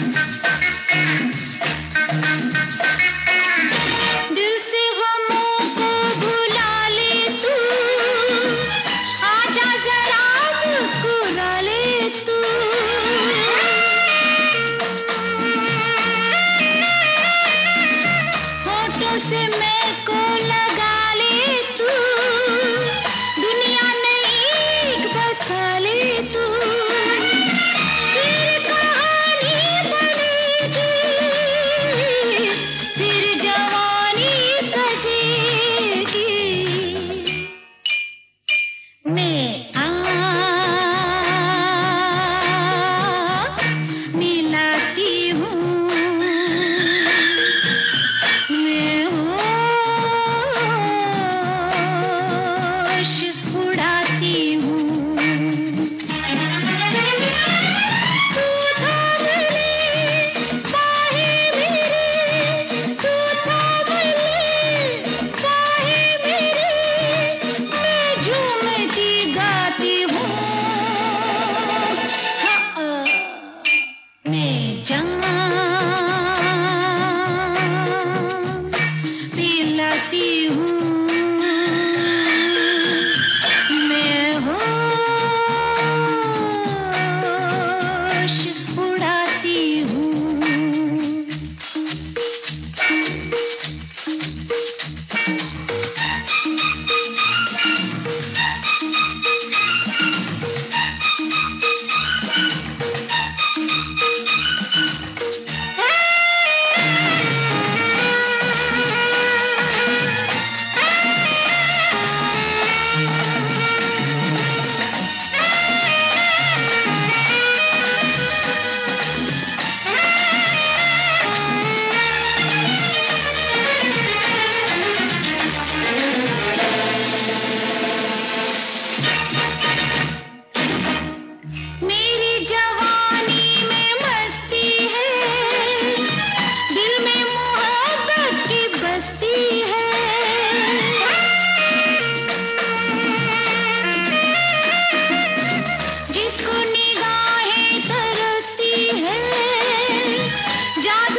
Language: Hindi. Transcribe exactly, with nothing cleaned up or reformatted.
दिल से गमों को भुला ले तू, आजा जरा मुस्कुरा ले तू। होठों से मैं को लगा ले तू, दुनिया नई बसा ले तू। फिर कहानी बनेगी, फिर जवानी सजेगी। मैं आ मिलाती हूँ, मैं होश उड़ाती हूँ। तू थाम ले बाहें मेरी, तू थाम ले बाहें मेरी, मैं झूमती गाती हूँ। हाँ, मैं जान पिलाती हूँ, मैं होश उड़ाती हूँ। मेरी जवानी में मस्ती है, दिल में मोहब्बत की बस्ती है। जिसको निगाहें तरसती है, जा